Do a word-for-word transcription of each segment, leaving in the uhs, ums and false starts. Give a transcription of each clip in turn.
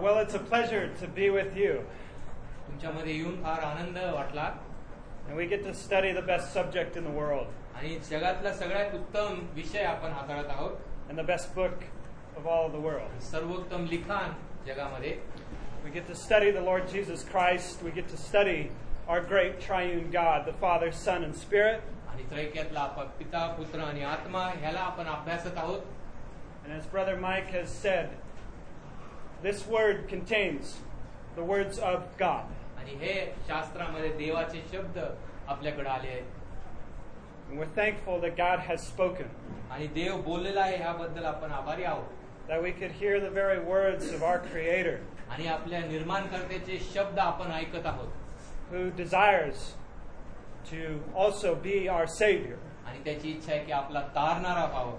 Well, it's a pleasure to be with you. तुमच्यामध्ये येऊन फार आनंद वाटला. And we get to study the best subject in the world. आणि जगातला सगळ्यात उत्तम विषय आपण हाताळत आहोत. And the best book of all of the world. सर्वोत्तम लिखाण जगामध्ये. We get to study the Lord Jesus Christ. We get to study our great triune God, the Father, Son, and Spirit. आणि त्रैक्यातला आपण पिता, पुत्र आणि आत्मा ह्याला आपण अभ्यासत आहोत. And as Brother Mike has said, this word contains the words of God. आणि हे शास्त्रामध्ये देवाचे शब्द आपल्याकडे आले आहेत. And we're thankful that God has spoken. आणि देव बोललेला आहे ह्याबद्दल आपण आभारी आहोत. That we could hear the very words of our Creator. आणि आपल्या निर्माणकर्त्याचे शब्द आपण ऐकत आहोत. Who desires to also be our Savior. आणि त्याची इच्छा आहे की आपला तारणारा व्हावं.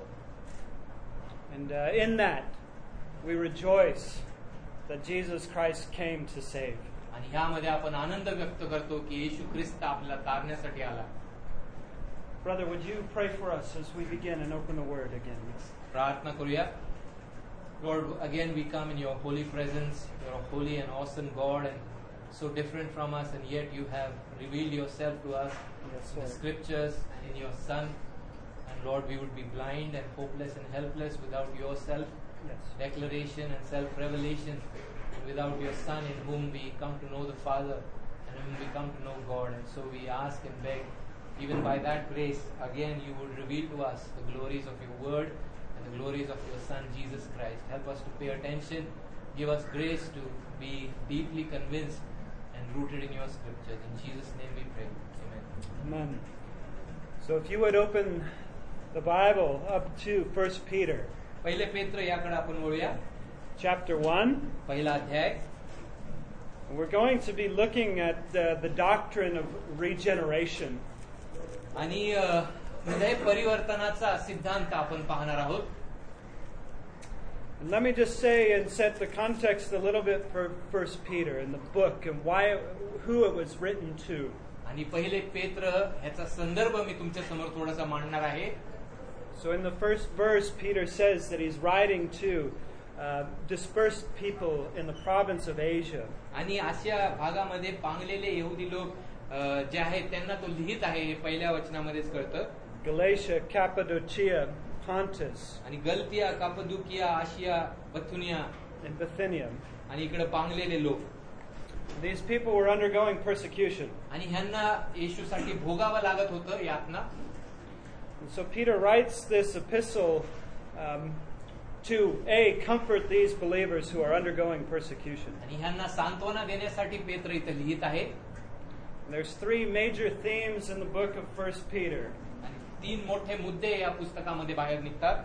And uh, in that, we rejoice that Jesus Christ came to save. आणि ह्यामध्ये आपण आनंद व्यक्त करतो की येशू ख्रिस्त आपल्याला तारण्यासाठी आला. Brother, would you pray for us as we begin and open the Word again? प्रार्थना करूया. Lord, again we come in your holy presence. You are a holy and awesome God, and so different from us, and yet you have revealed yourself to us Yes, in the Lord. scriptures and in your Son. And Lord, we would be blind and hopeless and helpless without your self-declaration Yes. and self-revelation, and without your Son in whom we come to know the Father and in whom we come to know God. And so we ask and beg, even by that grace, again you would reveal to us the glories of your Word and the glories of your Son, Jesus Christ. Help us to pay attention. Give us grace to be deeply convinced and rooted in your scriptures. In Jesus' name we pray. Amen. Amen. So if you would open the Bible up to First Peter, पहिले पेत्र याकडे आपण वळूया. chapter one. पहिला अध्याय. We're going to be looking at uh, the doctrine of regeneration. आणि अ, हृदय परिवर्तनाचा सिद्धांत आपण पाहणार आहोत. And let me just say and set the context a little bit for First Peter and the book and why, who it was written to. आणि पहिले पेत्र ह्याचा संदर्भ मी तुमच्या समोर थोडासा मांडणार आहे. So in the first verse, Peter says that he's writing to uh, dispersed people in the province of Asia. आणि आशिया भागामध्ये पांगलेले यहुदी लोक अ, जे आहेत त्यांना तो लिहित आहे. हे पहिल्या वचनामध्येच कळतं. Galatia, Cappadocia, Pontus, आणि गलतिया, कापदुकिया, आशिया, बथुनिया and Bithynia. आणि इकडे पांगलेले लोक. These people were undergoing persecution. आणि ह्यांना येशूसाठी भोगावं लागत होतं यातना. And so Peter writes this epistle um, to, A, comfort these believers who are undergoing persecution. आणि ह्यांना सांत्वना देण्यासाठी पेत्र इथे लिहित आहे. And there's three major themes in the book of First Peter. आणि तीन मोठे मुद्दे या पुस्तकामध्ये बाहेर निघतात.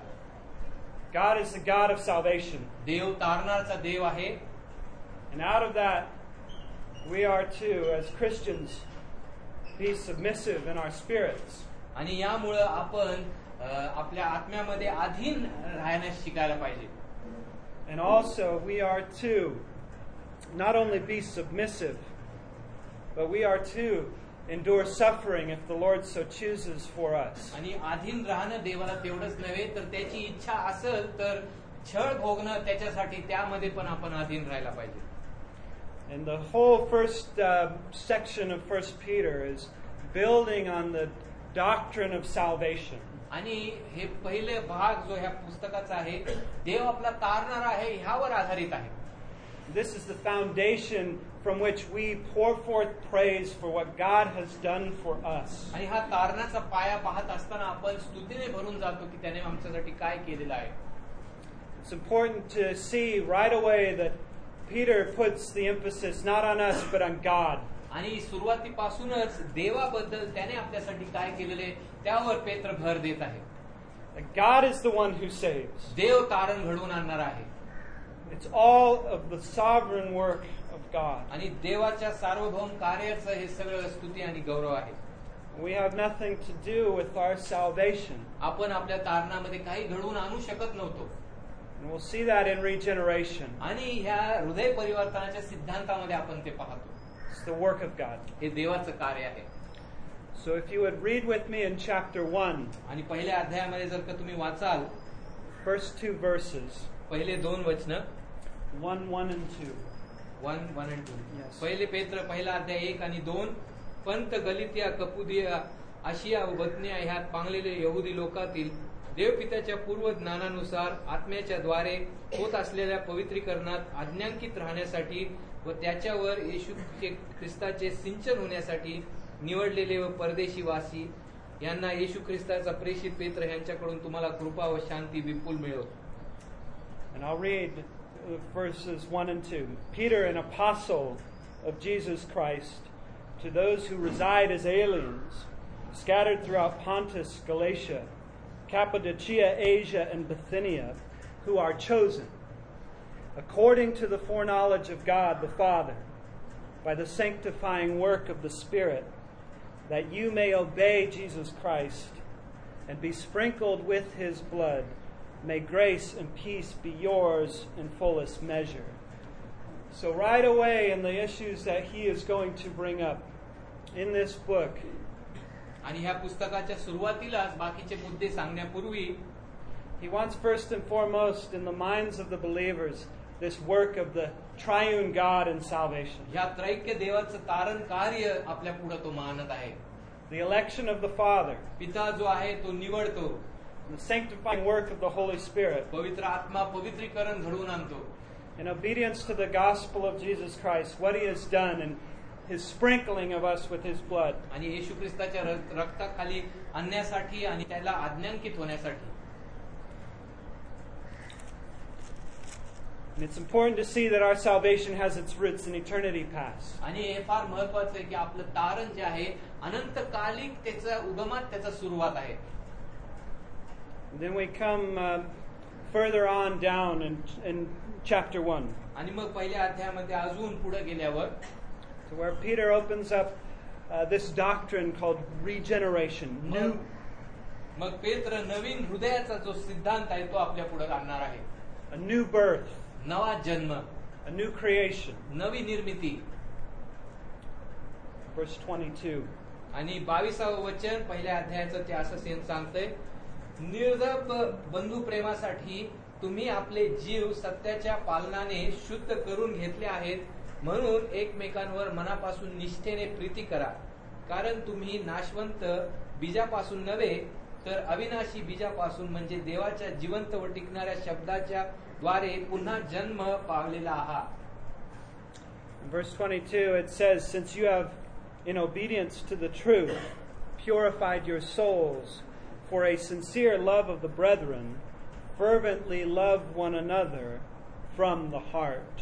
God is the God of salvation. देव तारणारचा देव आहे. And out of that, we are to, as Christians, be submissive in our spirits. आणि यामुळं आपण अ, आपल्या आत्म्यामध्ये अधीन राहण्यास शिकायला पाहिजे. And also, we are to not only be submissive, but we are to endure suffering if the Lord so chooses for us. आणि अधीन राहणं देवाला तेवढंच नव्हे तर त्याची इच्छा असेल तर छळ भोगणं त्याच्यासाठी त्यामध्ये पण आपण अधीन राहायला पाहिजे. And the whole first uh, section of First Peter is building on the doctrine of salvation. आणि हे पहिले भाग जो ह्या पुस्तकाचा आहे देव आपला तारणार आहे ह्यावर आधारित आहे. This is the foundation from which we pour forth praise for what God has done for us. आणि हा तारणाचा पाया पाहत असताना आपण स्तुतीने भरून जातो की त्याने आमच्यासाठी काय केलेलं आहे. It's important to see right away that Peter puts the emphasis not on us but on God. आणि सुरुवातीपासूनच देवाबद्दल त्याने आपल्यासाठी काय केलेले त्यावर पेत्र भर देत आहे. That God is the one who saves. देव तारण घडवून आणणार आहे. It's all of the sovereign work of God. आणि देवाच्या सार्वभौम कार्याचं हे सगळं स्तुती आणि गौरव आहे. We have nothing to do with our salvation. आपण आपल्या तारणामध्ये काही घडवून आणू शकत नव्हतो. And we'll see that in regeneration. आणि ह्या हृदय परिवर्तनाच्या सिद्धांतामध्ये आपण ते पाहतो. It's the work of God. हे देवाचं कार्य आहे. So if you would read with me in chapter one, आणि पहिल्या अध्यायामध्ये जर का तुम्ही वाचाल first two verses, पहिले दोन वचन. one, one and two. One one and two. Yes. पहिले पेत्र पहिला अध्याय एक आणि दोन. पंत गलितिया कपुदिया आशिया व बतनिया ह्यात पांगलेले यहुदी लोकातील देवपित्याच्या पूर्व ज्ञानानुसार आत्म्याच्या द्वारे होत असलेल्या पवित्रीकरणात आज्ञांकित राहण्यासाठी व त्याच्यावर येशू ख्रिस्ताचे सिंचन होण्यासाठी निवडलेले व परदेशी वासी यांना येशू ख्रिस्ताचा प्रेषित पेत्र यांच्याकडून तुम्हाला कृपा व शांती विपुल मिळो. And I'll read verses one and two. Peter, an apostle of Jesus Christ, to those who reside as aliens, scattered throughout Pontus, Galatia, Cappadocia, Asia, and Bithynia, who are chosen, according to the foreknowledge of God the Father, by the sanctifying work of the Spirit, that you may obey Jesus Christ and be sprinkled with his blood. May grace and peace be yours in fullest measure. So right away in the issues that he is going to bring up in this book, आणि ह्या पुस्तकाच्या सुरुवातीलाच बाकीचे मुद्दे सांगण्यापूर्वी he wants first and foremost in the minds of the believers this work of the triune God in salvation. ह्या त्रैक्य देवाचं तारण कार्य आपल्या पुढे तो मानत आहे. The election of the Father, पिता जो आहे तो निवडतो. the sanctifying work of the Holy Spirit, पवित्र आत्मा पवित्रीकरण घडवून आणतो. in obedience to the gospel of Jesus Christ, what he has done and his sprinkling of us with his blood. आणि येशू ख्रिस्ताच्या रक्ताखाली आणण्यासाठी आणि त्याला आज्ञांकित होण्यासाठी. And it's important to see that our salvation has its roots in eternity past. आणि हे फार महत्त्वाचं आहे की आपलं तारण जे आहे अनंतकालिक त्याचा उगमात त्याचा सुरुवात आहे. And then we come uh, further on down in, in chapter one. आणि मग पहिल्या अध्यायामध्ये अजून पुढे गेल्यावर So where Peter opens up uh, this doctrine called regeneration. New, मग पेत्र नवीन हृदयाचा जो सिद्धांत आहे तो आपल्या पुढे आणणार आहे. a new birth, नवा जन्म, a new creation. नवी निर्मिती. Verse twenty-two. आणि बावीसावं वचन पहिल्या अध्यायाचं ते असं सांगतंय. निर्धप बंधू प्रेमासाठी तुम्ही आपले जीव सत्याच्या पालनाने शुद्ध करून घेतले आहेत, म्हणून एकमेकांवर मनापासून निष्ठेने प्रीती करा, कारण तुम्ही नाशवंत बीजापासून नव्हे तर अविनाशी बीजापासून म्हणजे देवाच्या जिवंत व टिकणाऱ्या शब्दाच्या द्वारे पुन्हा जन्म पावलेला आहात. In verse twenty-two it says, since you have in obedience to the truth purified your souls for a sincere love of the brethren, fervently love one another from the heart.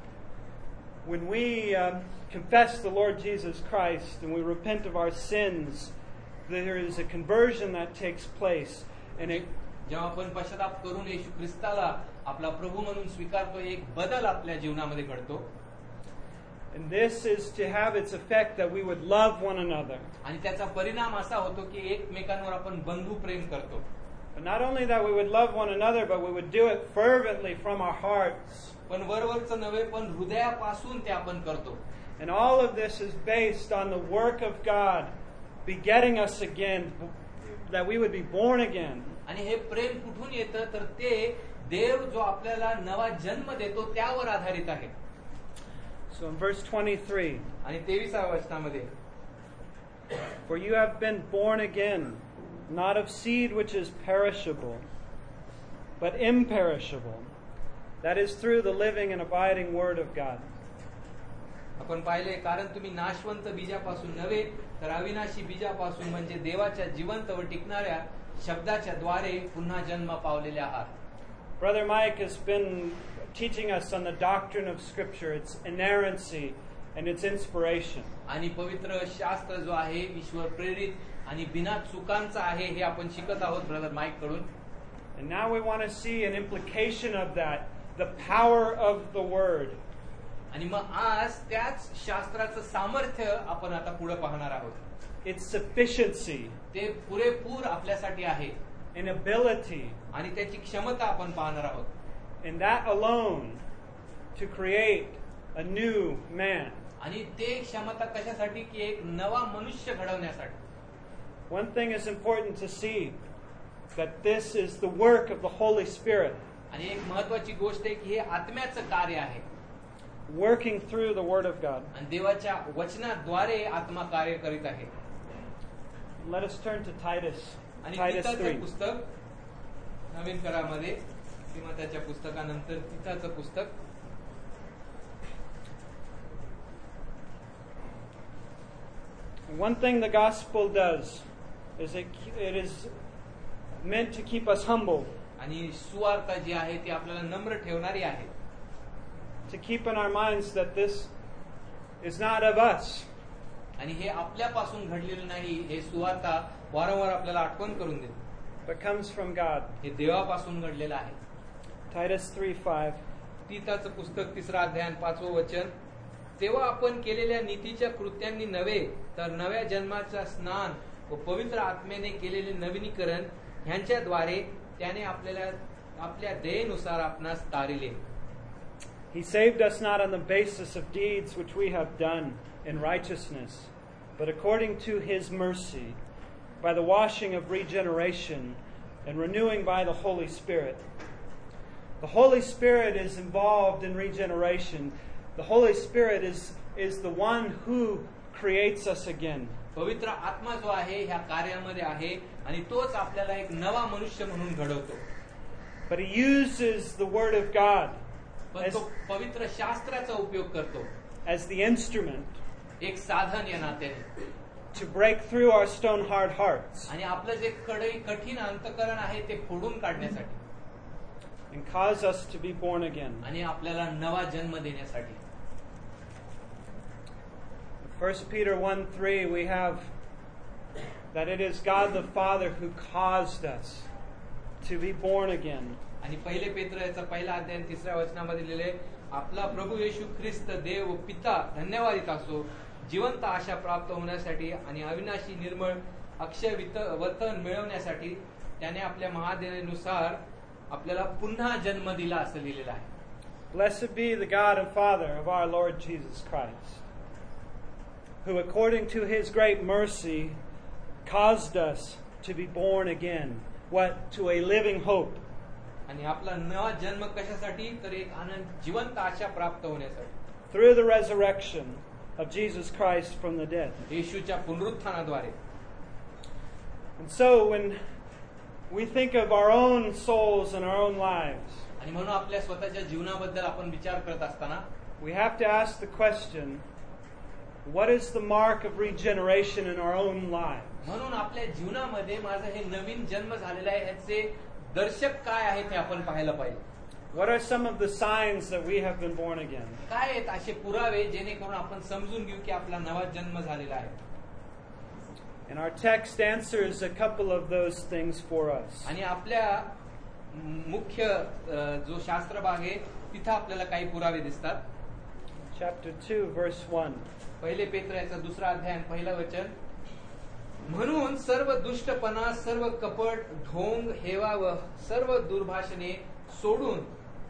When we um, confess the Lord Jesus Christ and we repent of our sins, there is a conversion that takes place. And it, जेव्हा आपण पश्चाताप करून येशू ख्रिस्ताला आपला प्रभू म्हणून स्वीकारतो, एक बदल आपल्या जीवनामध्ये घडतो. and this is to have its effect that we would love one another. आणि त्याचा परिणाम असा होतो की एकमेकांवर आपण बंधू प्रेम करतो. But not only that we would love one another, but we would do it fervently from our hearts. पण वरवरचं नव्हे पण हृदयापासून ते आपण करतो. And all of this is based on the work of God begetting us again, that we would be born again. आणि हे प्रेम कुठून येतं तर ते देव जो आपल्याला नवा जन्म देतो त्यावर आधारित आहे. So in verse twenty-three, आणि तेविसाव्या वचनामध्ये, for you have been born again, not of seed which is perishable, but imperishable, that is through the living and abiding word of God. आपण पाहिले, कारण तुम्ही नाशवंत बीजापासून नव्हे तर अविनाशी बीजापासून म्हणजे देवाच्या जिवंत व टिकणाऱ्या शब्दाच्या द्वारे पुन्हा जन्म पावलेले आहात. Brother Mike has been teaching us on the doctrine of Scripture, its inerrancy and its inspiration. आणि पवित्र शास्त्र जो आहे ईश्वर प्रेरित आणि बिना चुकांचा आहे हे आपण शिकत आहोत ब्रदर माईक कडून. And now we want to see an implication of that, the power of the word. आणि मग आज त्याच शास्त्राचं सामर्थ्य आपण आता पुढे पाहणार आहोत. Its sufficiency, ते पुरेपूर आपल्यासाठी आहे and ability, आणि त्याची क्षमता आपण पाहणार आहोत. and that alone to create a new man. आणि ते क्षमता कशासाठी की एक नवा मनुष्य घडवण्यासाठी. One thing is important to see, that this is the work of the Holy Spirit. आणि एक महत्वाची गोष्ट आहे की हे आत्म्याचं कार्य आहे. Working through the Word of God. आणि देवाच्या वचनाद्वारे आत्मा कार्य करीत आहे. Let us turn to Titus. आणि Titus तिथाचं three. पुस्तक नवीन करामध्ये किंवा त्याच्या पुस्तकानंतर तिथाचं पुस्तक One thing the gospel does is it, it is meant to keep us humble. आणि सुवार्ता जी आहे ती आपल्याला नम्र ठेवणारी आहे. To keep in our minds that this is not of us. आणि हे आपल्यापासून घडलेलं नाही. हे सुवार्ता वारंवार आपल्याला आठवण करून देते. But comes from God. हे देवापासून घडलेलं आहे. Titus three five. तीताचं पुस्तक तिसरा अध्याय पाचवं वचन. तेव्हा आपण केलेल्या नीतीच्या कृत्यांनी नव्हे तर नव्या जन्माचा स्नान व पवित्र आत्म्याने केलेले नवीनीकरण ह्यांच्याद्वारे त्याने आपल्याला आपल्या दयेनुसार आपणास तारिले. He saved us not on the basis of deeds which we have done in righteousness, but according to His mercy, by the washing of regeneration and renewing by the Holy Spirit. The Holy Spirit is involved in regeneration. The Holy Spirit is, is the one who creates us again. पवित्र आत्मा जो आहे ह्या कार्यामध्ये आहे आणि तोच आपल्याला एक नवा मनुष्य म्हणून घडवतो. But He uses the Word of God पण तो पवित्र शास्त्राचा उपयोग करतो as the instrument एक साधन या नात्याने to break through our stone hard hearts आणि आपलं जे कठीण अंतःकरण आहे ते फोडून काढण्यासाठी and cause us to be born again. आणि आपल्याला नवा जन्म देण्यासाठी. First Peter one three, we have that it is God the Father who caused us to be born again. आणि पहिले पेत्र याचा पहिला अध्याय तिसऱ्या वचनामध्ये लिहिले आपला प्रभू येशू ख्रिस्त देव पिता धन्यवादित असो जिवंत आशा प्राप्त होण्यासाठी आणि अविनाशी निर्मळ अक्षय वतन मिळवण्यासाठी त्याने आपल्या महादेवानुसार आपल्याला पुन्हा जन्म दिला असं लिहिलेलं आहे. Blessed be the God and Father of our Lord Jesus Christ, who according to His great mercy caused us to be born again, what to a living hope. आणि आपला नवा जन्म कशासाठी तर एक आनंद जिवंत आशा प्राप्त होण्यासाठी. Through the resurrection of Jesus Christ from the dead. येशूच्या पुनरुत्थानाद्वारे. And so when we think of our own souls and our own lives, आणि म्हणून आपल्या स्वतःच्या जीवनाबद्दल आपण विचार करत असताना we have to ask the question, what is the mark of regeneration in our own lives? म्हणून आपल्या जीवनामध्ये माझं हे नवीन जन्म झालेला आहे याचे दर्शक काय आहे ते आपण पाहायला पाहिजे. What are some of the signs that we have been born again? काय आहेत असे पुरावे जेणेकरून आपण समजून घेऊ की आपला नवा जन्म झालेला आहे. And our text answers a couple of those things for us. आणि आपल्या मुख्य जो शास्त्र भाग आहे तिथे आपल्याला काही पुरावे दिसतात. Chapter two verse one. पहिले पेत्राचा दुसरा अध्याय पहिला वचन. म्हणून सर्व दुष्टपणा सर्व कपट ढोंग हेवा व सर्व दुर्भाषणे सोडून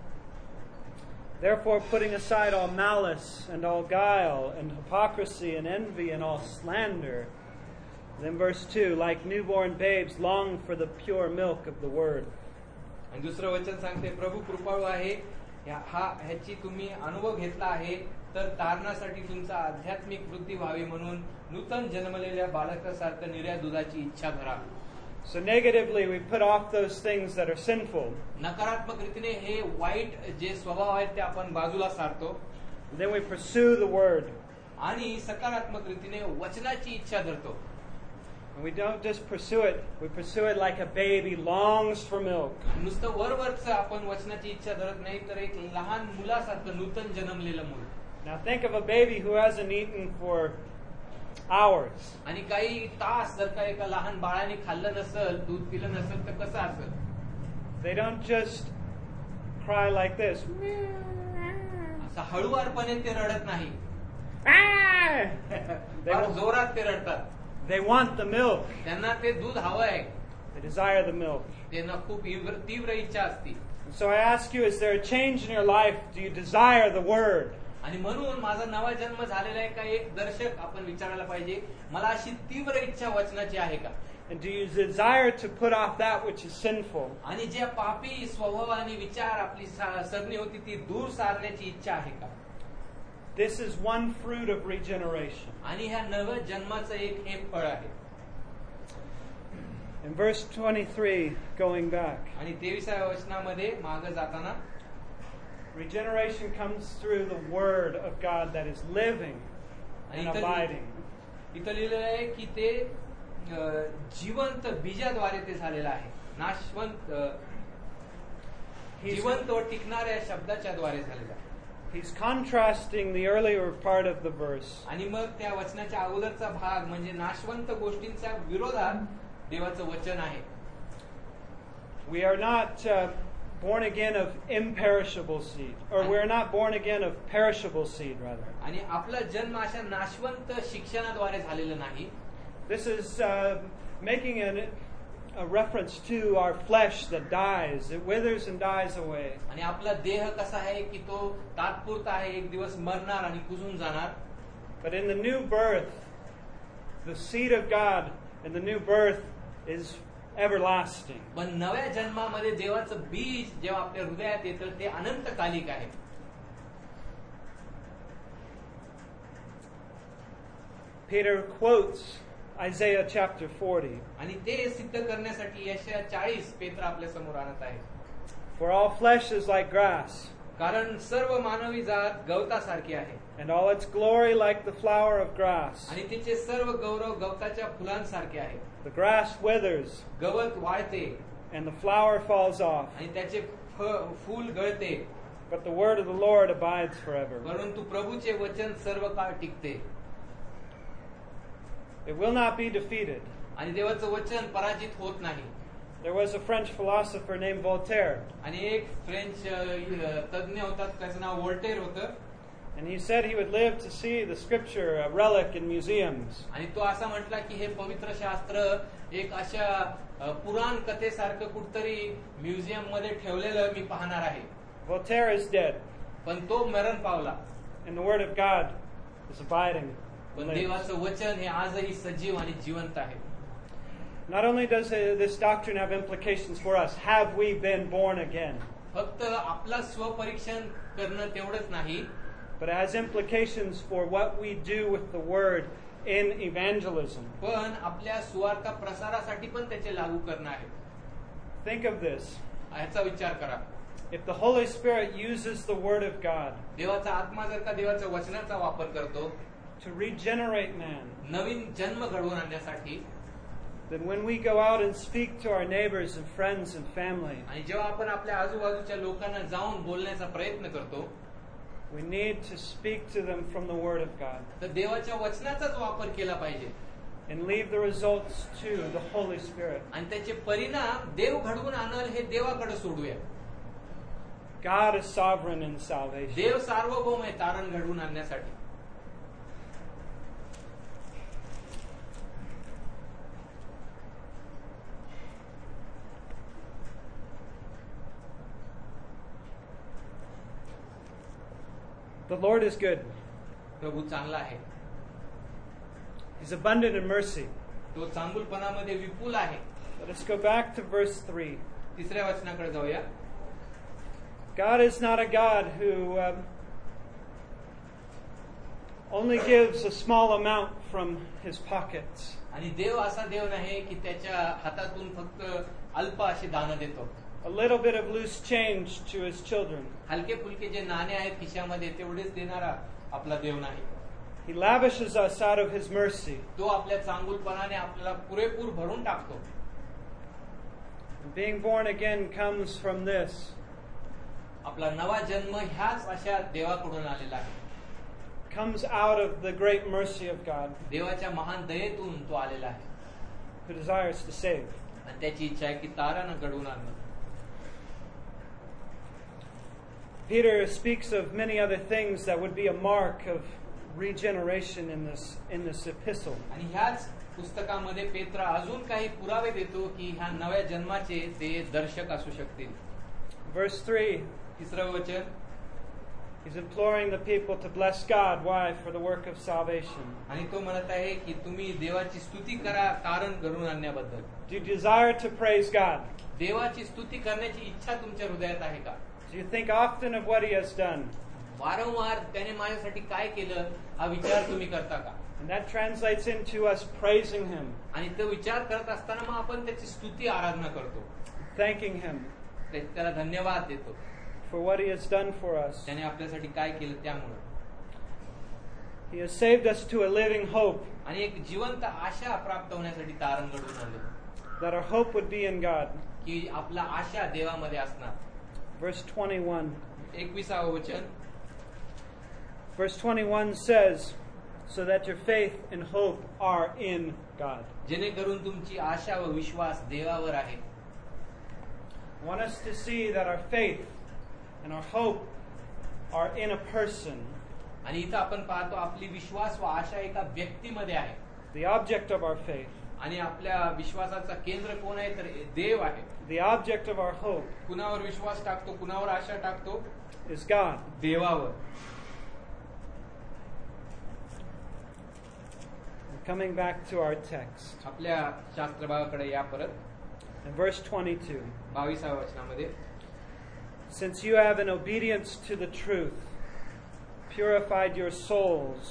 Therefore, putting aside all malice and all guile and hypocrisy and envy and all slander. Then verse two, like newborn babes, long for the pure milk of the word. आणि दुसरं वचन सांगते प्रभू कृपाळू आहे हा ह्याची तुम्ही अनुभव घेतला आहे तर तारणासाठी तुमचा आध्यात्मिक वृद्धी व्हावी म्हणून नूतन जन्मलेल्या बालकासारखं निर्या दुधाची इच्छा धरा. So negatively we put off those things that are sinful. नकारात्मक रीतीने हे वाईट जे स्वभाव आहेत ते आपण बाजूला सारतो. Then we pursue the word. आणि सकारात्मक रीतीने वचनाची इच्छा धरतो. And we don't just pursue it, we pursue it like a baby longs for milk. नुसतं वरवरचं आपण वचनाची इच्छा धरत नाही तर एक लहान मुलासारखं नूतन जन्मलेलं मूल. Now think of a baby who hasn't eaten for hours. आणि काही तास जर का एका लहान बाळाने खाल्लं नसेल दूध पिलं नसेल तर कसं असेल. They don't just cry like this. असं हळुवारपणे ते रडत नाही. They जोरात ते रडतात. They want the milk. त्यांना ते दूध हवं आहे. They desire the milk. त्यांना खूप तीव्र इच्छा असते. So I ask you, is there a change in your life? Do you desire the word? आणि म्हणून माझा नवा जन्म झालेला आहे का एक दर्शक आपण विचारायला पाहिजे, मला अशी तीव्र इच्छा वचनाची आहे का? And do you desire to put off that which is sinful? आणि ज्या पापी स्वभाव आणि विचार आपली सरणी होती ती दूर सारण्याची इच्छा आहे का? This is one fruit of regeneration. आणि ह्या नव्या जन्माचं एक हे फळ आहे. In verse twenty-three, going back, आणि तेविसाव्या वचनामध्ये मागे जाताना regeneration comes through the word of God that is living and abiding. इथं लिहिलेलं आहे की ते जिवंत बीजाद्वारे ते झालेलं आहे, नाशवंत जिवंत व टिकणाऱ्या शब्दाच्या द्वारे झालेलं आहे. He's contrasting the earlier part of the verse. आणि मग त्या वचनाच्या अगोदरचा भाग म्हणजे नाशवंत गोष्टींच्या विरोधात देवाचं वचन आहे. We are not uh, born again of imperishable seed, or we are not born again of perishable seed, rather. आणि आपला जन्म अशा नाशवंत शिक्षणाद्वारे झालेला नाही. This is uh, making an, a reference to our flesh that dies. It withers and dies away. आणि आपला देह कसा आहे की तो तात्पुरता आहे, एक दिवस मरणार आणि कुजून जाणार. But in the new birth, the seed of God in the new birth is everlasting. पण नव्या जन्मामध्ये देवाचं बीज जेव्हा आपल्या हृदयात येतं ते अनंतकालिक आहे. Peter quotes Isaiah chapter forty. आणि ते सिद्ध करण्यासाठी यशाया चाळीस पेत्र आपल्या समोर आणत आहे. For all flesh is like grass, कारण सर्व मानवी जात गवतासारखी आहे, and all its glory like the flower of grass. आणि तिचे सर्व गौरव गवताच्या फुलांसारखे आहे. The grass withers, गवत वाळते, and the flower falls off, आणि त्याचे फूल गळते, but the word of the Lord abides forever. परंतु प्रभूचे वचन सर्व काळ टिकते. It will not be defeated. आणि देवाचं वचन पराजित होत नाही. There was a French philosopher named Voltaire. आणि एक फ्रेंच तज्ञ होतात, त्याचं नाव वोल्टेर होतं. And he said he would live to see the scripture a relic in museums. आणि तो असा म्हटला की हे पवित्र शास्त्र एक अशा पुराण कथेसारखं कुठतरी म्युझियम मध्ये ठेवलेलं मी पाहणार आहे. Voltaire is dead. पण तो मरण पावला. And the word of God is abiding. पण देवाचं वचन हे आजही सजीव आणि जिवंत आहे. Not only does this doctrine have implications for us, have we been born again? फक्त आपला स्वपरीक्षण करणं तेवढंच नाही, but it has implications for what we do with the word in evangelism. पण आपल्या सुवार्ता प्रसारासाठी पण त्याचे लागू करणं आहे. Think of this. याचा विचार करा. If the Holy Spirit uses the word of God, देवाचा आत्मा जर का देवाच्या वचनाचा वापर करतो to regenerate man, नवीन जन्म घडवून आणण्यासाठी, then when we go out and speak to our neighbors and friends and family, आणि जेव्हा आपण आपल्या आजूबाजूच्या लोकांना जाऊन बोलण्याचा प्रयत्न करतो, we need to speak to them from the word of God. तर देवाच्या वचनाचाच वापर केला पाहिजे. And leave the results to the Holy Spirit. आणि त्याचे परिणाम देव घडवून आणल हे देवाकडे सोडूया. God is sovereign in salvation. देव सार्वभौम आहे तारण घडवून आणण्यासाठी. The Lord is good. प्रभू चांगला आहे. He's abundant in mercy. तो चांगुलपणामध्ये विपुल आहे. Let us go back to verse three. तिसऱ्या वचनाकडे जाऊया. God is not a God who um, only gives a small amount from his pockets. आणि देव असा देव नाही की त्याच्या हातातून फक्त अल्प अशी दानं देतो. A little bit of loose change to his children. हलके फुलके जे नाणे आहेत खिशामध्ये तेवढेच देणारा आपला देव नाही. He lavishes us out of his mercy. तो आपल्या चांगुलपणाने आपल्याला पुरेपूर भरून टाकतो. Being born again comes from this. आपला नवा जन्म ह्याच अशा देवाकडून आलेला आहे. Comes out of the great mercy of God. देवाच्या महान दयेतून तो आलेला आहे. Who desires to save. आणि त्याची इच्छा आहे की तारानं घडवून आणणं. Peter speaks of many other things that would be a mark of regeneration in this in this epistle. आणि ह्याच पुस्तकामध्ये पेत्र अजून काही पुरावे देतो की ह्या नव्या जन्माचे ते दर्शक असू शकतील. Verse three. तिसरं वचन. He's imploring the people to bless God. Why? For the work of salvation. आणि तो म्हणत आहे की तुम्ही देवाची स्तुती करा कारण घडवून आणण्याबद्दल. Do you desire to praise God? देवाची स्तुती करण्याची इच्छा तुमच्या हृदयात आहे का? Do you think often of what He has done? वारंवार त्याने माझ्यासाठी काय केलं हा विचार तुम्ही करता का? And that translates into us praising Him, आणि तो विचार करत असताना मग आपण त्याची स्तुती आराधना करतो, thanking Him ते- त्याला धन्यवाद देतो for what He has done for us. त्याने आपल्यासाठी काय केलं त्यामुळे. He has saved us to a living hope, आणि एक जिवंत आशा प्राप्त होण्यासाठी तारण घडवून आणलं that our hope would be in God. की आपला आशा देवामध्ये असणार. Verse twenty-one. एकविसावं वचन. Verse twenty-one says, so that your faith and hope are in God. जेणेकरून तुमची आशा व विश्वास देवावर आहे. I want us to see that our faith and our hope are in a person. आणि इथं आपण पाहतो आपली विश्वास व आशा एका व्यक्तीमध्ये आहे. The object of our faith, आणि आपल्या विश्वासाचा केंद्र कोण आहे तर देव आहे. the object of our hope कुणावर विश्वास टाकतो, कुणावर आशा टाकतो? is God. देवावर. Coming back to our text. आपल्या शास्त्रभागाकडे या परत. In verse twenty-two. बावीसाव्या वचनामध्ये, Since you have in obedience to the truth purified your souls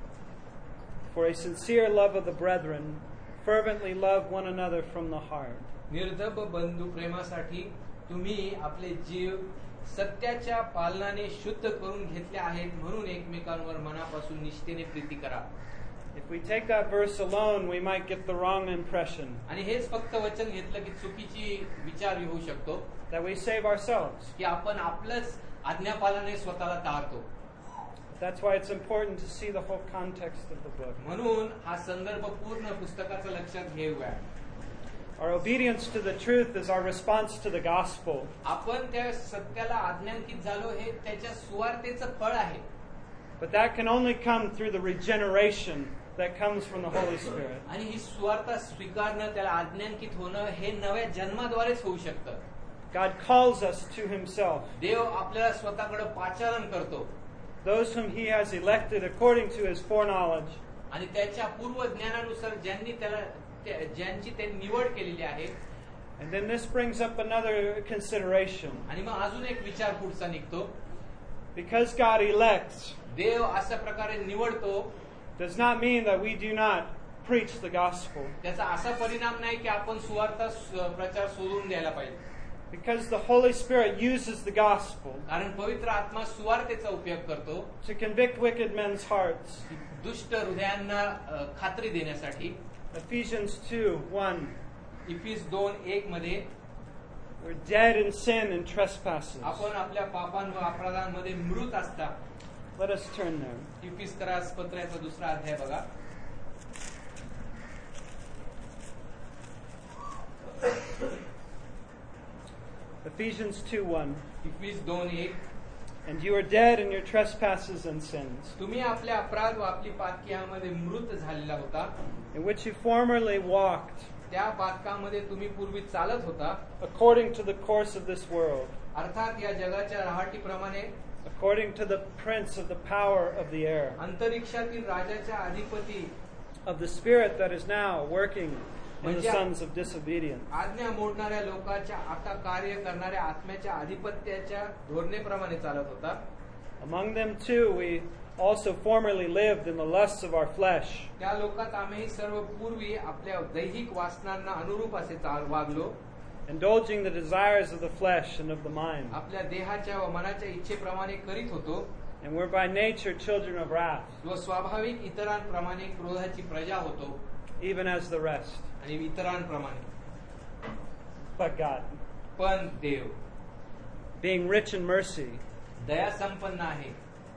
for a sincere love of the brethren, fervently love one another from the heart. निर्धब बंधू प्रेमासाठी तुम्ही आपले जीव सत्याच्या पालनाने शुद्ध करून घेतले आहेत म्हणून एकमेकांवर मनापासून निष्ठेने प्रीती करा. If we take that verse alone, we might get the wrong impression आणि हेच फक्त वचन घेतलं की चुकीची विचार होऊ शकतो that we save ourselves. की आपण आपलंच आज्ञापालनाने स्वतःला तारतो. That's why it's important to see the whole context of the book. म्हणून हा संदर्भ पूर्ण पुस्तकाचं लक्षात घेऊया. Our obedience to the truth is our response to the gospel. आपण त्या सत्याला आज्ञांकित झालो हे त्याच्या सुवार्तेचं फळ आहे. But that can only come through the regeneration that comes from the Holy Spirit. आणि ही सुवार्ता स्वीकारणं त्याला आज्ञांकित होणं हे नव्या जन्माद्वारेच होऊ शकतं. God calls us to Himself. देव आपल्याला स्वतःकडे पाचारण करतो. Those whom He has elected according to His foreknowledge. आणि त्याच्या पूर्व ज्ञानानुसार ज्यांनी त्याला ज्यांची त्यांनी निवड केलेली आहे. And then this brings up another consideration. आणि मग अजून एक विचार पुढचा निघतो. Because God elects देव अशा प्रकारे निवडतो does not mean that we do not preach the gospel. त्याचा असा परिणाम नाही की आपण सुवार्ता प्रचार सोडून द्यायला पाहिजे. Because the Holy Spirit uses the gospel कारण पवित्र आत्मा सुवार्तेचा उपयोग करतो to convict wicked men's hearts. दुष्ट हृदयांना खात्री देण्यासाठी. Ephesians two one. इफिस दोन एक मध्ये We're dead in sin and trespasses. आपण आपल्या पापां व अपराधांमध्ये मृत असता. Let us turn there. इफिस त्रास पत्राचा दुसरा अध्याय बघा. Ephesians two one. इफिस दोन एक. And you are dead in your trespasses and sins, तुम्ही आपल्या अपराध व आपली पातकी यामध्ये मृत झालेला होता. in which you formerly walked त्या पातकामध्ये तुम्ही पूर्वी चालत होता. according to the course of this world, अर्थात या जगाच्या रहाटीप्रमाणे, according to the prince of the power of the air, अंतरिक्षातील राजाच्या अधिपती, of the spirit that is now working in the म्हणजे sons of disobedience. आज्ञा मोडणाऱ्या लोकांच्या आता कार्य करणाऱ्या आत्म्याच्या अधिपत्याच्या धोरणेप्रमाणे चालत होता. Among them too we also formerly lived in the lusts of our flesh, त्या लोकात आम्ही सर्व पूर्वी आपल्या दैहिक वासनांना अनुरूप असे चाल वागलो. indulging the desires of the flesh and of the mind, आपल्या देहाच्या व मनाच्या इच्छेप्रमाणे करीत होतो. and were by nature children of wrath, व स्वाभाविक इतरांप्रमाणे क्रोधाची प्रजा होतो, even as the rest. आणि इतरांप्रमाणे. But God, पण देव being rich in mercy, दया संपन्न आहे,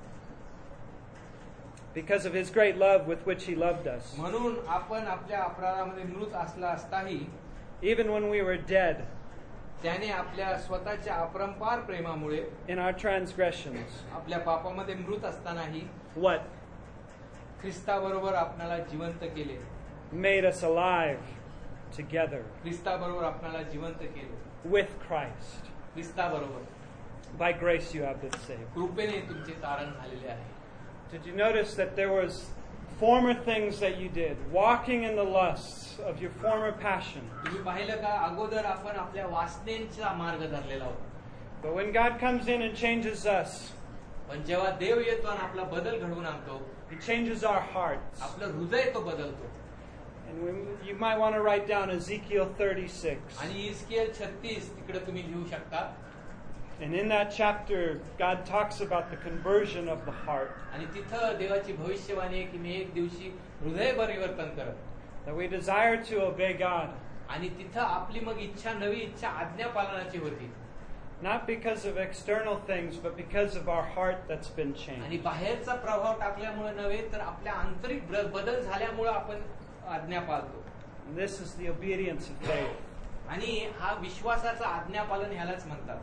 because of His great love with which He loved us, म्हणून आपण आपल्या अपराधामध्ये मृत असला असताही even when we were dead त्याने आपल्या स्वतःच्या अपरंपार प्रेमामुळे in our transgressions, आपल्या पापामध्ये मृत असतानाही what? ख्रिस्ताबरोबर आपणाला जिवंत केले. Made us alive together ख्रिस्ताबरोबर आपणाला जिवंत केले. with Christ. ख्रिस्ताबरोबर. By grace you have been saved. कृपेने तुमचे तारण झालेले आहे. Did you notice that there was former things that you did, walking in the lusts of your former passion? तुम्ही पाहिलं का अगोदर आपण आपल्या वासनेचा मार्ग धरलेला होता. But when God comes in and changes us, पण जेव्हा देव येतो आणि आपला बदल घडवून आणतो, He changes our hearts. आपलं हृदय तो बदलतो. And we, you might want to write down Ezekiel thirty-six. आणि इस्कियल छत्तीस तिकडे तुम्ही लिहू शकता. And in that chapter, God talks about the conversion of the heart. आणि तिथं देवाची भविष्यवाणी आहे की मी एक दिवशी हृदय परिवर्तन करत. That we desire to obey God. आणि तिथं आपली मग इच्छा नवी इच्छा आज्ञा पालनाची होती. Not because of external things, but because of our heart that's been आणि changed. बाहेरचा प्रभाव टाकल्यामुळे नव्हे तर आपल्या आंतरिक बदल झाल्यामुळे आपण आज्ञा पाळतो. And this is the obedience of faith. आणि हा विश्वासाचा आज्ञापालन ह्यालाच म्हणतात.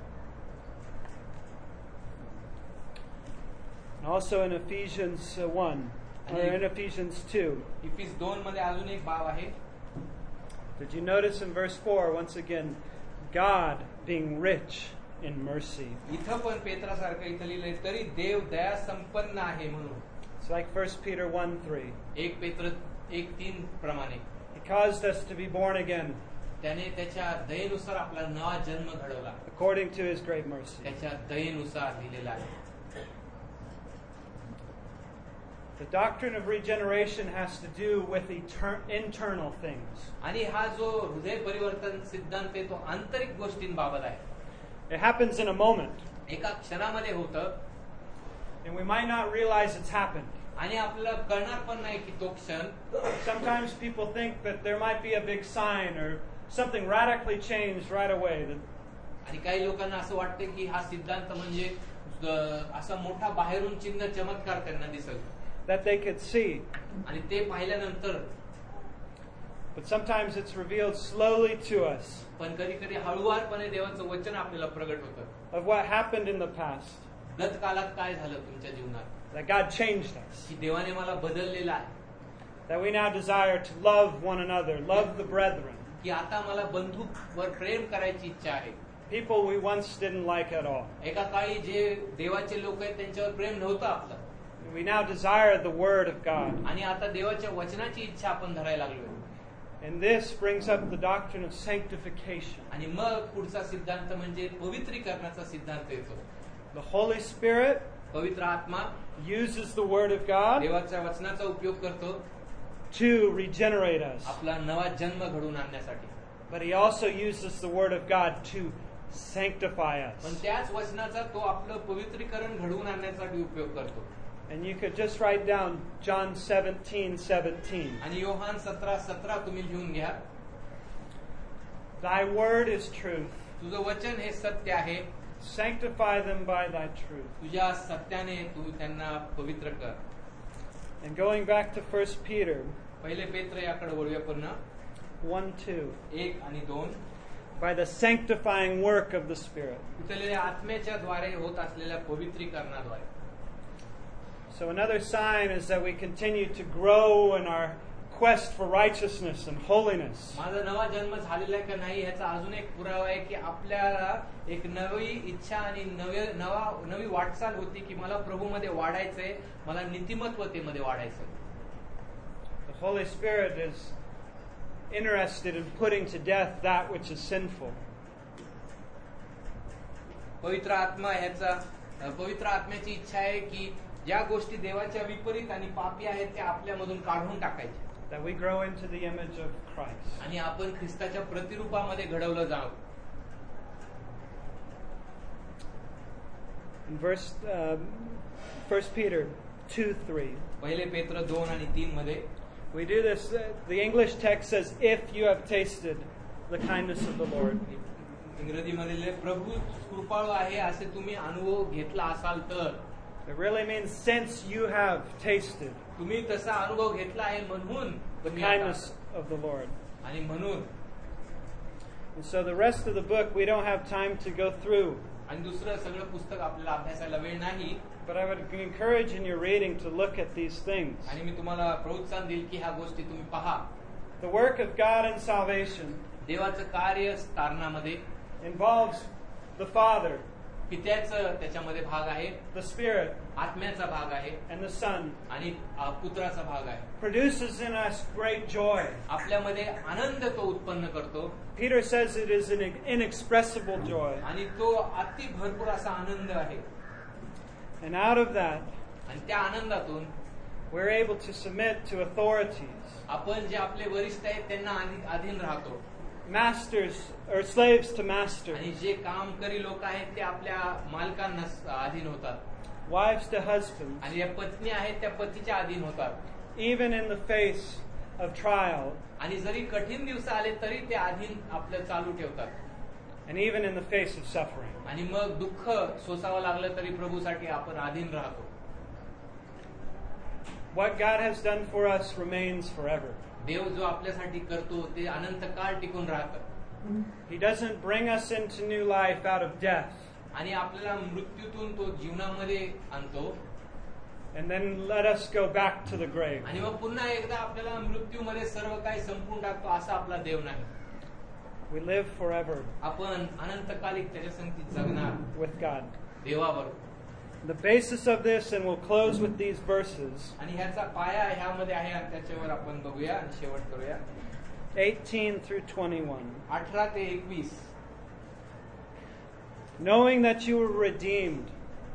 And also in Ephesians uh, one, or in Ephesians two. इफिस दोन मध्ये अजून एक बाब आहे. Did you notice in verse four, once again, God being rich in mercy? इथं पण पेत्रासारखं इथं लिहिलंय तरी देव दया संपन्न आहे म्हणून. It's like First Peter one three. एक पेत्र एक तीन प्रमाणे. He caused us to be born again त्याने त्याच्या दयेनुसार आपला नवा जन्म घडवला. according to His great mercy. त्याच्या दयेनुसार लिहिलेला आहे. The doctrine of regeneration has to do with etern- internal things. आणि हा जो हृदय परिवर्तन सिद्धांत आहे तो आंतरिक गोष्टींबाबत आहे. It happens in a moment, एका क्षणामध्ये होतं and we might not realize it's happened. आणि आपल्याला कळणार पण नाही की तो क्षण. Sometimes people think that there might be a big sign or something radically changed right away. That आणि काही लोकांना असं वाटतं की हा सिद्धांत म्हणजे अ, असा मोठा बाहेरून चिन्ह चमत्कार त्यांना दिसेल. that they could see. आणि ते पाहिल्यानंतर But sometimes it's revealed slowly to us पण कधी कधी हळुवारपणे देवाचं वचन आपल्याला प्रगट होतं. of what happened in the past. गतकाळात काय झालं तुमच्या जीवनात That God changed us. की देवाने मला बदललेलं आहे. That we now desire to love one another, love the brethren. की आता मला बंधूवर प्रेम करायची इच्छा आहे. People we once didn't like at all. एका काळी जे देवाचे लोक आहेत त्यांच्यावर प्रेम नव्हतं आपलं. We now desire the Word of God. आणि आता देवाच्या वचनाची इच्छा आपण धरायला लागलोय. And this brings up the doctrine of sanctification. आणि मग पुढचा सिद्धांत म्हणजे पवित्रीकरणाचा सिद्धांत येतो. The Holy Spirit पवित्र आत्मा uses the Word of God देवाच्या वचनाचा उपयोग करतो to regenerate us. आपला नवा जन्म घडवून आणण्यासाठी. But He also uses the Word of God to sanctify पण us. त्याच वचनाचा तो आपलं पवित्रीकरण घडवून आणण्यासाठी उपयोग करतो. And you could just write down John seventeen seventeen. आणि योहान सतरा सतरा तुम्ही लिहून घ्या. Thy word is truth. तुझं वचन हे सत्य आहे. Sanctify them by thy truth. तुझ्या सत्याने तू त्यांना पवित्र कर. And going back to First Peter पहिले पेत्र याकडे वळूया पुन्हा. one two. एक आणि दोन. By the sanctifying work of the Spirit. उतरलेल्या आत्म्याच्या द्वारे होत असलेल्या पवित्रीकरणाद्वारे. So another sign is that we continue to grow in our quest for righteousness and holiness. माझा नवा जन्म झालेला आहे का नाही याचा अजून एक पुरावा आहे की आपल्याला एक नवी इच्छा आणि नवे नवा नवी वाटचाल होती की मला प्रभूमध्ये वाढायचंय, मला नीतिमत्वतेमध्ये वाढायचंय. The Holy Spirit is interested in putting to death that which is sinful. पवित्र आत्मा ह्याचा पवित्र आत्म्याची इच्छा आहे की ज्या गोष्टी देवाच्या विपरीत आणि पापी आहेत त्या आपल्यामधून काढून टाकायच्या. That we grow into the image of Christ. आणि आपण ख्रिस्ताच्या प्रतिरूपामध्ये घडवलं जावं. In verse um, First Peter two three. पहिले पेत्र दोन आणि तीन मध्ये We do this. Uh, the English text says, "If you have tasted the kindness of the Lord." इंग्रजीमध्ये प्रभू कृपाळू आहे असे तुम्ही अनुभव घेतला असाल तर. It really means since you have tasted तुम्ही तसा अनुभव घेतला आहे म्हणून the kindness of the Lord. आणि म्हणून. And so the rest of the book we don't have time to go through. आणि दुसरं सगळं पुस्तक आपल्याला अभ्यासायला वेळ नाही. But I would encourage in your reading to look at these things. आणि मी तुम्हाला प्रोत्साहन देईल की ह्या गोष्टी तुम्ही पहा. The work of God in salvation देवाचं कार्य तारणामध्ये involves the Father पित्याचं त्याच्यामध्ये भाग आहे, the Spirit, आत्म्याचा भाग आहे and the Son, आणि अ, पुत्राचा भाग आहे. produces in us great joy. आपल्यामध्ये आनंद तो उत्पन्न करतो Peter says it is an inexpressible joy. आणि तो अति भरपूर असा आनंद आहे. And out of that, आणि त्या आनंदातून we're able to submit to authorities, आपण जे आपले वरिष्ठ आहेत त्यांना आधी- अधीन राहतो masters or slaves to masters, आणि जे कामकरी लोक आहेत ते आपल्या मालकांना स- अधीन होतात wives to husbands, आणि या पत्नी आहेत त्या पतीच्या अधीन होतात. even in the face of trial, आणि जरी कठीण दिवस आले तरी ते अधीन आपलं चालू ठेवतात. and even in the face of suffering. आणि मग दुःख सोसावं लागलं तरी प्रभूसाठी आपण अधीन राहतो. What God has done for us remains forever. देव जो आपल्यासाठी करतो ते अनंत काळ टिकून राहतं. He doesn't bring us into new life out of death आणि आपल्याला मृत्यूतून तो जीवनामध्ये आणतो and then let us go back to the grave. आणि मग पुन्हा एकदा आपल्याला मृत्यूमध्ये सर्व काही संपून टाकतो असा आपला देव नाही. We live forever आपण अनंतकालिक त्याच्या संगतीत जगणार with God. देवाबरोबर. The basis of this, and we'll close with these verses, आणि ह्याचा पाया ह्यामध्ये आहे आणि त्याच्यावर आपण बघूया आणि शेवट करूया. eighteen through twenty-one. अठरा ते एकवीस. Knowing that you were redeemed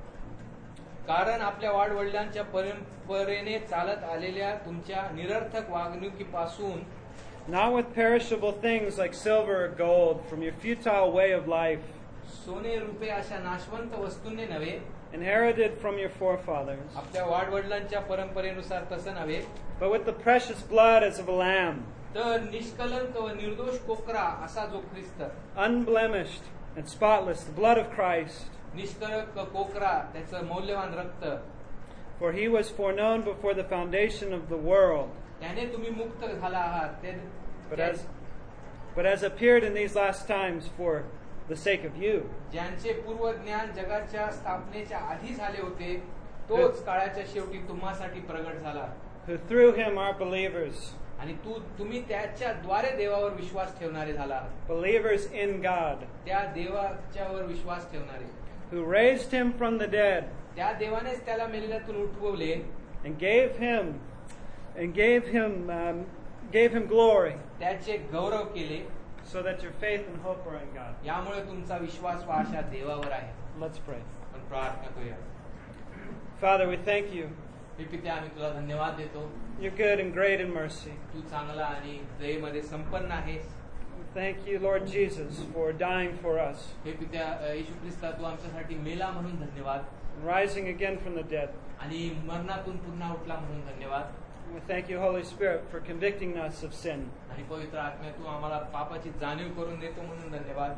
कारण आपल्या वाडवडिलांच्या परंपरेने चालत आलेल्या तुमच्या निरर्थक वागणुकीपासून, not with perishable things like silver or gold from your futile way of life, सोने रुपे अशा नाशवंत वस्तूंनी नव्हे, inherited from your forefathers, आपल्या वाडवडिलांच्या परंपरेनुसार तसं नव्हे, but with the precious blood as of a lamb, तर निष्कलंक व निर्दोष कोकरा असा जो ख्रिस्त, unblemished and spotless, the blood of Christ. निष्कलंक कोकरा त्याचं मौल्यवान रक्त. For he was foreknown before the foundation of the world, त्याने तुम्ही मुक्त झाला आहात. ते- but as, but as appeared in these last times for the sake of you, ज्यांचे पूर्व ज्ञान जगाच्या स्थापनेच्या आधी झाले होते, तोच काळाच्या शेवटी तुम्हासाठी प्रगट झाला. who through him are believers, आणि तू तुम्ही त्याच्या द्वारे देवावर विश्वास ठेवणारे झाला. believers in God, त्या देवाच्यावर विश्वास ठेवणारे, who raised him from the dead त्या देवानेच त्याला मेलेल्यातून उठवले and gave him and gave him um, gave him glory, त्याचे गौरव केले. so that your faith and hope are in God. यामुळे तुमचा विश्वास वा आशा देवावर आहे. Let's pray. आपण प्रार्थना करूया. Father, we thank you. हे पित्या, आम्ही तुला धन्यवाद देतो. You're good and great in mercy. तू चांगला आणि दयेमध्ये संपन्न आहेस. Thank you, Lord Jesus, for dying for us, हे पित्या, येशू ख्रिस्ता, तू आमच्यासाठी मेला म्हणून धन्यवाद, rising again from the dead. आणि मरणातून पुन्हा उठला म्हणून धन्यवाद. We thank you, Holy Spirit, for convicting us of sin. आणि पवित्र आत्म्या, तू आम्हाला पापाची जाणीव करून देतो म्हणून धन्यवाद,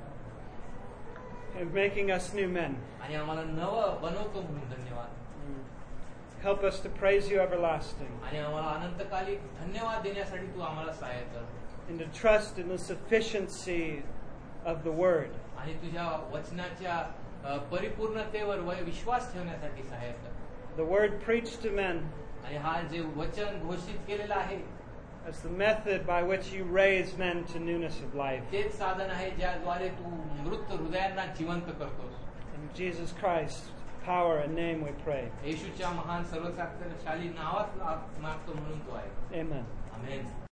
And making us new men. आणि आम्हाला नवं बनवतो म्हणून धन्यवाद. Help us to praise you everlasting आणि आम्हाला अनंतकालिक धन्यवाद देण्यासाठी तू आम्हाला सहाय्य कर, and to trust in the sufficiency of the Word. आणि तुझ्या वचनाच्या अ, परिपूर्णतेवर व- विश्वास ठेवण्यासाठी सहाय्य कर. The Word preached to men आणि हा जे वचन घोषित केलेलं आहे as the method by which you raise men to newness of life. तेच साधन आहे ज्याद्वारे तू मृत हृदयांना जिवंत करतोस. In Jesus Christ's power and name we pray. येशूच्या महान सर्वशक्तिशाली नावात मागतो म्हणून तो आहे. Amen. आमेन.